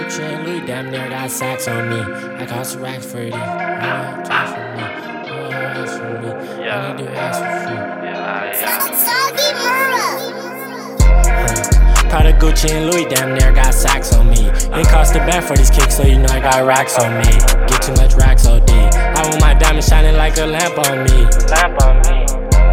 Gucci and Louis damn near got sacks on me. I cost racks for these. Racks for me. Racks for me. I need to ask for free. Prada, Gucci and Louis damn near got sacks on me. It cost a bag for these kicks, so you know I got racks on me. Get too much racks, OD. I want my diamond shining like a lamp on me. Lamp on me.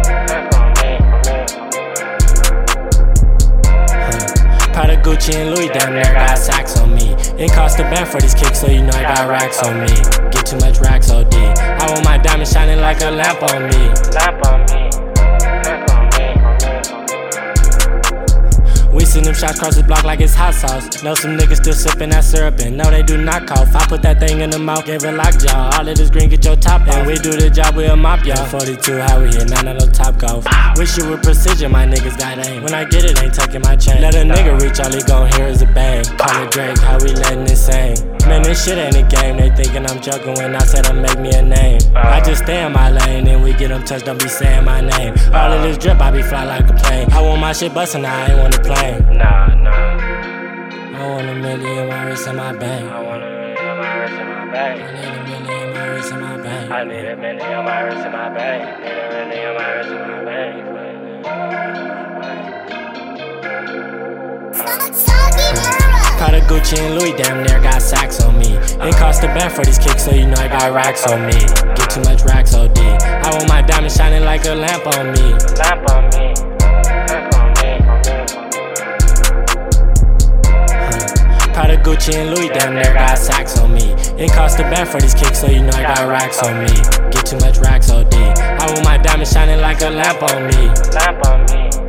Prada, Gucci and Louis damn near got sacks on me. It cost a bag for these kicks, so you know I got racks on me. Get too much racks, OD. I want my diamond shining like a lamp on me. Lamp on me. We send them shots across the block like it's hot sauce. Know some niggas still sippin' that syrup and no, they do not cough. I put that thing in the mouth, give it lockjaw. All of this green, get your top off. And we do the job, we'll mop y'all. 42, how we hit, none of no top golf. Wish it with precision, my niggas got aim. When I get it, ain't tucking my chain. Let a nigga reach, all he gon' hear is a bang. Call it Drake, how we letting it sing. Man, this shit ain't a game. They thinking I'm joking when I said I make me a name. I just stay in my lane and we get them touched, don't be saying my name. All of this drip, I be fly like a plane. I want my shit bustin', I ain't want a plane. Nah. I want a million, my wrist in my bank. I want a million, my wrist in my bank. I need a million, my wrist in my bank. I need a million, my wrist in my bank. Need a million, my wrist in my bank. Prada, Gucci and Louis damn near got sacks on me. It cost a bag for these kicks, so you know I got racks on me. Get too much racks, OD. I want my diamond shining like a lamp on me. Lamp on me. Prada, Gucci and Louis damn near got sacks on me. It cost a bag for these kicks, so you know I got racks on me. Get too much racks, OD. I want my diamond shining like a lamp on me. Lamp on me.